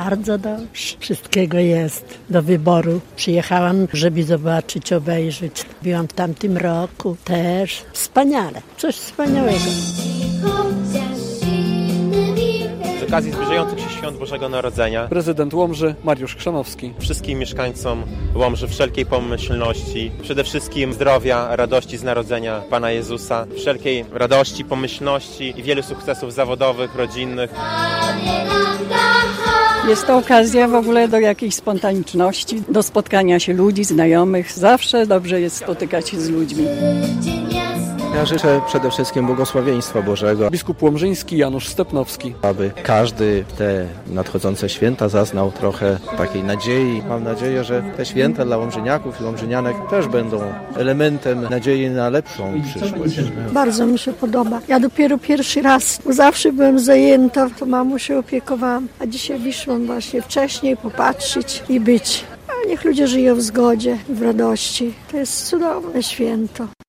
Bardzo dobrze. Wszystkiego jest do wyboru. Przyjechałam, żeby zobaczyć, obejrzeć. Byłam w tamtym roku też. Wspaniale. Coś wspaniałego. Z okazji zbliżających się świąt Bożego Narodzenia Prezydent Łomży Mariusz Chrzanowski. wszystkim mieszkańcom Łomży wszelkiej pomyślności, przede wszystkim zdrowia, radości z narodzenia Pana Jezusa, wszelkiej radości, pomyślności i wielu sukcesów zawodowych, rodzinnych. Jest to okazja w ogóle do jakiejś spontaniczności, do spotkania się ludzi, znajomych. Zawsze dobrze jest spotykać się z ludźmi. Ja życzę przede wszystkim błogosławieństwa Bożego, Biskup łomżyński Janusz Stepnowski. aby każdy te nadchodzące święta zaznał trochę takiej nadziei. Mam nadzieję, że te święta dla łomżyniaków i łomżynianek też będą elementem nadziei na lepszą przyszłość. Bardzo mi się podoba. Ja dopiero pierwszy raz, bo zawsze byłem zajęta, to mamą się opiekowałam, a dzisiaj wyszłam właśnie wcześniej popatrzeć i być. A niech ludzie żyją w zgodzie, w radości. To jest cudowne święto.